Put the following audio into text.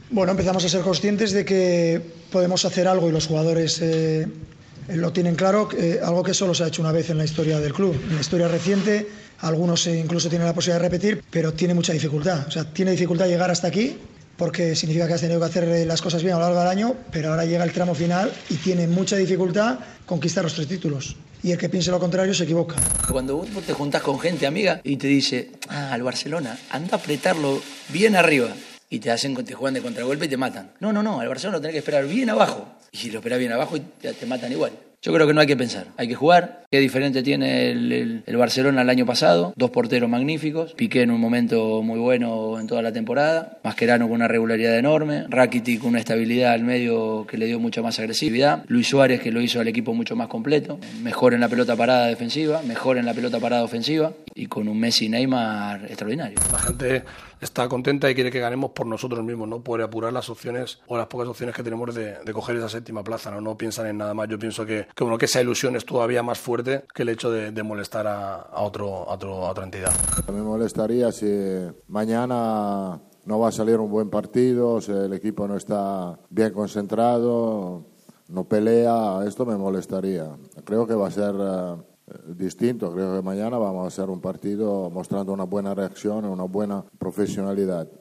Bueno, empezamos a ser conscientes de que podemos hacer algo y los jugadores lo tienen claro, algo que solo se ha hecho una vez en la historia del club. En la historia reciente, algunos incluso tienen la posibilidad de repetir, pero tiene mucha dificultad. O sea, tiene dificultad llegar hasta aquí, porque significa que has tenido que hacer las cosas bien a lo largo del año, pero ahora llega el tramo final y tiene mucha dificultad conquistar los 3 títulos. Y el que piense lo contrario se equivoca. Cuando vos te juntás con gente amiga y te dice, al Barcelona, anda a apretarlo bien arriba. Y te juegan de contragolpe y te matan. No, al Barcelona lo tenés que esperar bien abajo. Y lo esperás bien abajo y te matan igual. Yo creo que no hay que pensar, hay que jugar. Qué diferente tiene el Barcelona el año pasado, 2 porteros magníficos, Piqué en un momento muy bueno en toda la temporada, Mascherano con una regularidad enorme, Rakitic con una estabilidad al medio que le dio mucha más agresividad, Luis Suárez que lo hizo al equipo mucho más completo, mejor en la pelota parada defensiva, mejor en la pelota parada ofensiva y con un Messi y Neymar extraordinario. La gente está contenta y quiere que ganemos por nosotros mismos, no por apurar las opciones o las pocas opciones que tenemos de coger esa 7ª plaza, no piensan en nada más. Yo pienso que esa ilusión es todavía más fuerte que el hecho de molestar a otra entidad. Me molestaría si mañana no va a salir un buen partido, si el equipo no está bien concentrado, no pelea, esto me molestaría. Creo que va a ser distinto, creo que mañana vamos a hacer un partido mostrando una buena reacción y una buena profesionalidad.